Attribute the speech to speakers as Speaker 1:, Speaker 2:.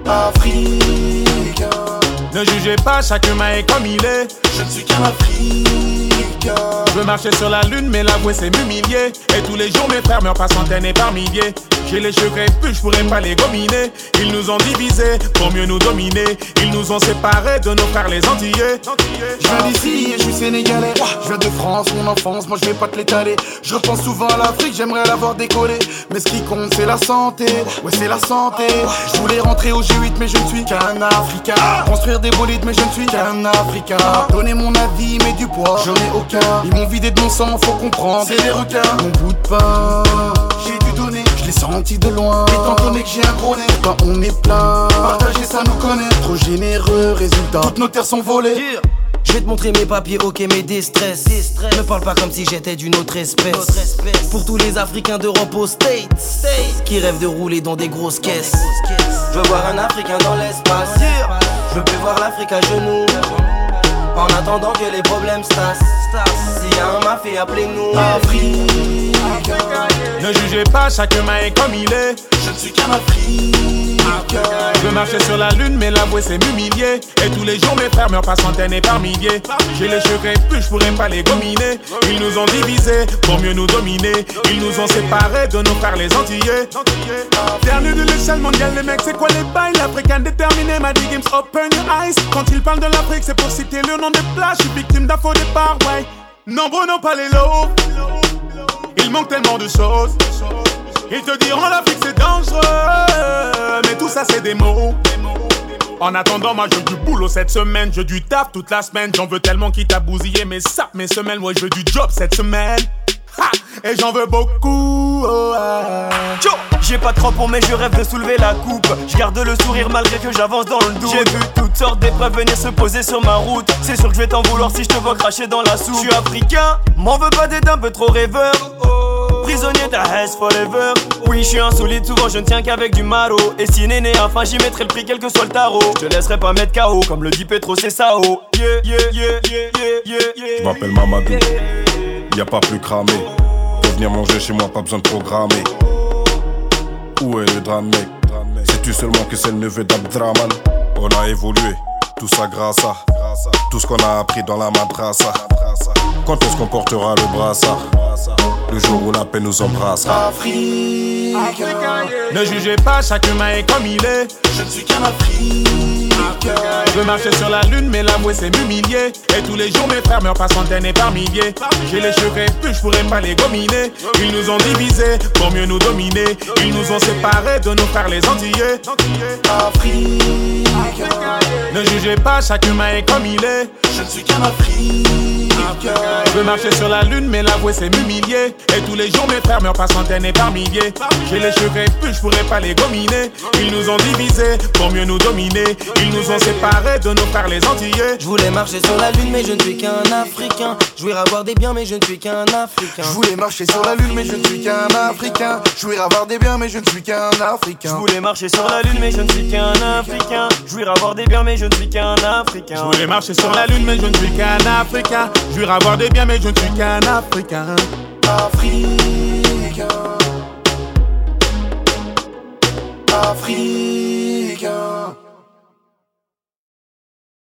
Speaker 1: Africain.
Speaker 2: Ne jugez pas, chaque humain est comme il est.
Speaker 1: Je ne suis qu'un Africain.
Speaker 2: Je veux marcher sur la lune, mais l'avouer c'est m'humilier. Et tous les jours mes frères meurent par centaines et par milliers. J'ai les cheveux crépus, je pourrais pas les gominer. Ils nous ont divisés pour mieux nous dominer. Ils nous ont séparés de nos frères les Antillais.
Speaker 1: Je viens d'ici et je suis sénégalais. Je viens de France, mon enfance, moi je vais pas te l'étaler. Je repense souvent à l'Afrique, j'aimerais l'avoir décollé. Mais ce qui compte c'est la santé, ouais c'est la santé. Je voulais rentrer au G8 mais je ne suis qu'un Africain. Construire des bolides mais je ne suis qu'un Africain. Donner mon avis mais du poids, j'en ai aucun. Ils m'ont vidé de mon sang, faut comprendre, c'est des requins. Mon bout de pain, j'ai dû donner, je l'ai senti de loin. Étant donné que j'ai un gros nez, ben on est plein. Partager ça nous connaît, trop généreux, résultat, toutes nos terres sont volées.
Speaker 3: Je vais te montrer mes papiers, ok, mes déstress. Me parle pas comme si j'étais d'une autre espèce. Pour tous les Africains d'Europe aux States qui rêvent de rouler dans des grosses caisses. Je veux voir un Africain dans l'espace. Je veux plus voir l'Afrique à genoux. En attendant que les problèmes se tassent. S'il y a un mafia, appelez-nous.
Speaker 1: Africain.
Speaker 2: Ne jugez pas, chaque humain est comme il est.
Speaker 1: Je ne suis qu'un Africain.
Speaker 2: Je veux marcher sur la lune, mais l'avouer c'est m'humilier. Et tous les jours mes frères meurent par centaines et par milliers. J'ai les cheveux crépus, je pourrais pas les gominer. Ils nous ont divisés pour mieux nous dominer. Ils nous ont séparés de nos frères les Antillais. Dernier de l'échelle mondiale, les mecs, c'est quoi les bails? L'Africain déterminé m'a dit games open your eyes. Quand ils parlent de l'Afrique, c'est pour citer le nom des plages. Je suis victime d'un faux départ, ouais. Nombreux n'ont pas les lots. Il manque tellement de choses. Ils te diront l'Afrique c'est dangereux, mais tout ça c'est des mots. En attendant, moi je veux du boulot cette semaine. Je veux du taf toute la semaine. J'en veux tellement qui t'a bousillé mes sapes, mes semelles. Moi je veux du job cette semaine. Ha! Et j'en veux beaucoup. Oh, ah.
Speaker 4: J'ai pas de crampons mais je rêve de soulever la coupe. Je garde le sourire malgré que j'avance dans le doute. J'ai vu toutes sortes d'épreuves venir se poser sur ma route. C'est sûr que je vais t'en vouloir si je te vois cracher dans la soupe. Je suis africain, m'en veux pas d'être un peu trop rêveur. Prisonnier ta Hesse forever. Oui je suis insolite, souvent je ne tiens qu'avec du maro. Et si néné enfin j'y mettrai le prix quel que soit le tarot. Je te laisserai pas mettre KO comme le dit Petro c'est Sao.
Speaker 5: Je m'appelle Mamadou, y a pas plus cramé. Pour venir manger chez moi pas besoin de programmer. Où est le drame mec? Sais-tu seulement que c'est le neveu d'Abdraman? On a évolué, tout ça grâce à tout ce qu'on a appris dans la madrasa. Quand est-ce qu'on portera le brassard? Le jour où la paix nous embrassera.
Speaker 1: Africain.
Speaker 2: Ne jugez pas, chaque humain est comme il est.
Speaker 1: Je ne suis qu'un Africain.
Speaker 2: Je veux marcher sur la lune, mais l'avouer c'est m'humilier. Et tous les jours mes frères meurent par centaines et par milliers. J'ai les cheveux crépus, je pourrais pas les gominer. Ils nous ont divisés pour mieux nous dominer. Ils nous ont séparés de nos frères les Antillais.
Speaker 1: Africain.
Speaker 2: Ne jugez pas, chaque humain est comme il est.
Speaker 1: Je ne suis qu'un Africain.
Speaker 2: Je veux marcher sur la lune, mais l'avouer c'est m'humilier. Et tous les jours mes frères meurent par centaines et par milliers. J'ai les cheveux crépus, je pourrais pas les gominer. Ils nous ont divisés pour mieux nous dominer. Ils nous ont séparés de nos frères les Antillais.
Speaker 3: Je voulais marcher sur la lune mais je ne suis qu'un Africain. Je voulais avoir des biens mais je ne suis qu'un Africain.
Speaker 1: Je voulais marcher sur la lune mais je ne suis qu'un Africain. Je voulais avoir des biens mais je ne suis qu'un Africain.
Speaker 4: Je voulais marcher sur la lune mais je ne suis qu'un Africain. Je voulais avoir des biens mais je ne suis qu'un Africain.
Speaker 2: Je voulais marcher sur la lune mais je ne suis qu'un Africain. Je voulais avoir des biens mais je ne suis qu'un Africain.
Speaker 1: Africain. Africain.